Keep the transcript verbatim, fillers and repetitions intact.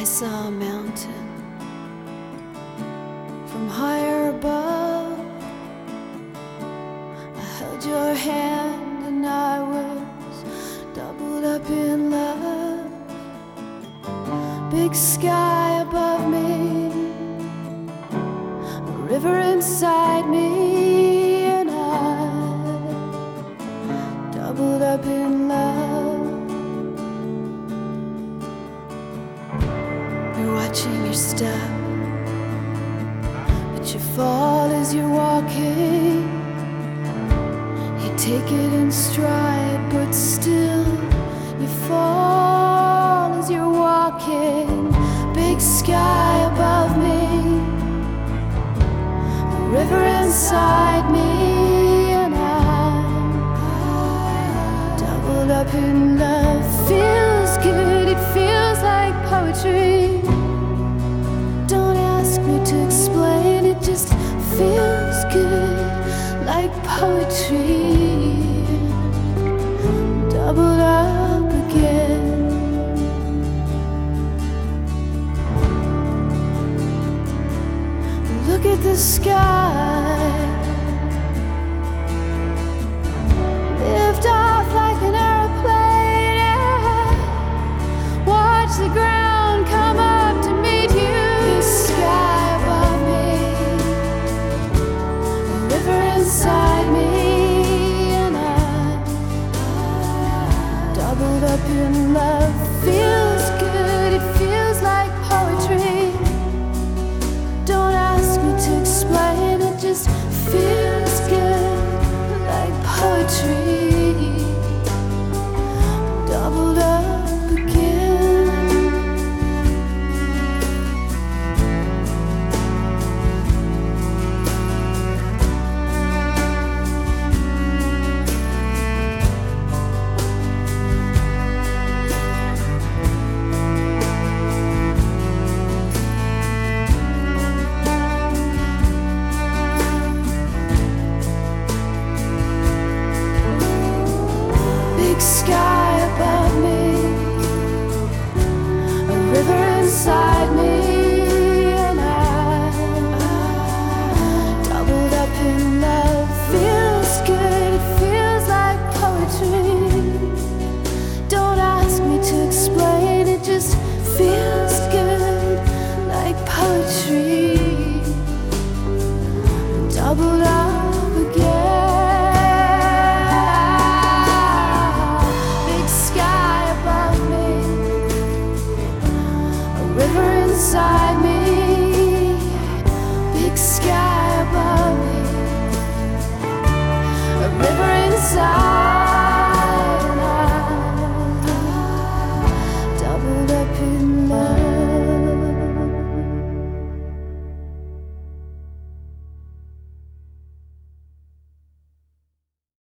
saw a mountain from higher above. I held your hand and I was doubled up in love. Big sky above me, a river inside me, and I doubled up in love. You're watching your step, but you fall as you're walking. You take it in stride, but still you fall as you're walking. Big sky above me, a river inside me, and I'm doubled up in love. Feels good, it feels like poetry. Don't ask me to explain, it just feels good like poetry. Doubled up again. Look at the sky,